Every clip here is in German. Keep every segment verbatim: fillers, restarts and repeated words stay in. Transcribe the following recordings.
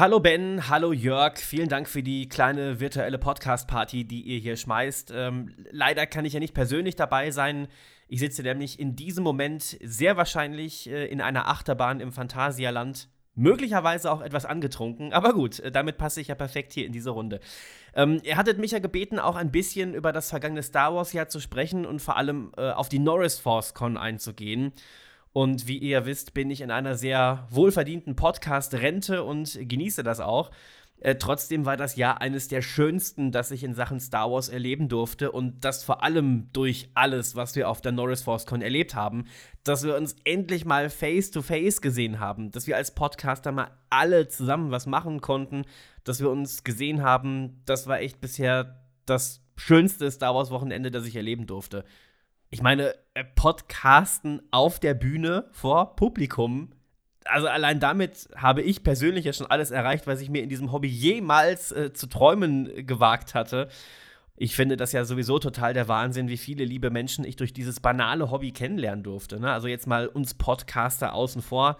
Hallo Ben, hallo Jörg, vielen Dank für die kleine virtuelle Podcast-Party, die ihr hier schmeißt. Ähm, leider kann ich ja nicht persönlich dabei sein. Ich sitze nämlich in diesem Moment sehr wahrscheinlich äh, in einer Achterbahn im Phantasialand. Möglicherweise auch etwas angetrunken, aber gut, äh, damit passe ich ja perfekt hier in diese Runde. Ähm, ihr hattet mich ja gebeten, auch ein bisschen über das vergangene Star Wars-Jahr zu sprechen und vor allem äh, auf die Norris Force Con einzugehen. Und wie ihr wisst, bin ich in einer sehr wohlverdienten Podcast-Rente und genieße das auch. Äh, trotzdem war das Jahr eines der schönsten, das ich in Sachen Star Wars erleben durfte. Und das vor allem durch alles, was wir auf der Norris Force Con erlebt haben. Dass wir uns endlich mal face-to-face gesehen haben. Dass wir als Podcaster mal alle zusammen was machen konnten. Dass wir uns gesehen haben. Das war echt bisher das schönste Star Wars-Wochenende, das ich erleben durfte. Ich meine, Podcasten auf der Bühne vor Publikum, also allein damit habe ich persönlich ja schon alles erreicht, was ich mir in diesem Hobby jemals äh, zu träumen gewagt hatte. Ich finde das ja sowieso total der Wahnsinn, wie viele liebe Menschen ich durch dieses banale Hobby kennenlernen durfte. Ne? Also jetzt mal uns Podcaster außen vor.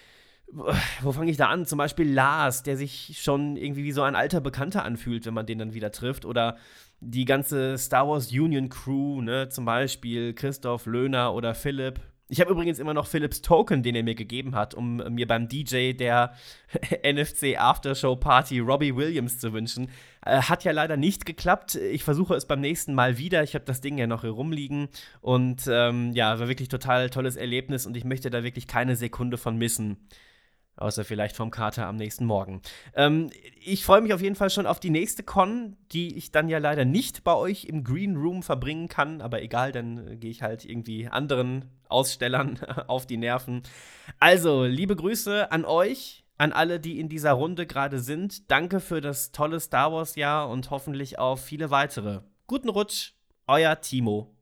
Wo fange ich da an? Zum Beispiel Lars, der sich schon irgendwie wie so ein alter Bekannter anfühlt, wenn man den dann wieder trifft. Oder die ganze Star Wars Union Crew, ne? Zum Beispiel Christoph Löhner oder Philipp. Ich habe übrigens immer noch Philipps Token, den er mir gegeben hat, um mir beim D J der N F C Aftershow Party Robbie Williams zu wünschen. Äh, hat ja leider nicht geklappt. Ich versuche es beim nächsten Mal wieder. Ich habe das Ding ja noch hier rumliegen. Und ähm, ja, war wirklich total tolles Erlebnis und ich möchte da wirklich keine Sekunde von missen. Außer vielleicht vom Kater am nächsten Morgen. Ähm, ich freue mich auf jeden Fall schon auf die nächste Con, die ich dann ja leider nicht bei euch im Green Room verbringen kann. Aber egal, dann äh, gehe ich halt irgendwie anderen Ausstellern auf die Nerven. Also, liebe Grüße an euch, an alle, die in dieser Runde gerade sind. Danke für das tolle Star Wars-Jahr und hoffentlich auf viele weitere. Guten Rutsch, euer Timo.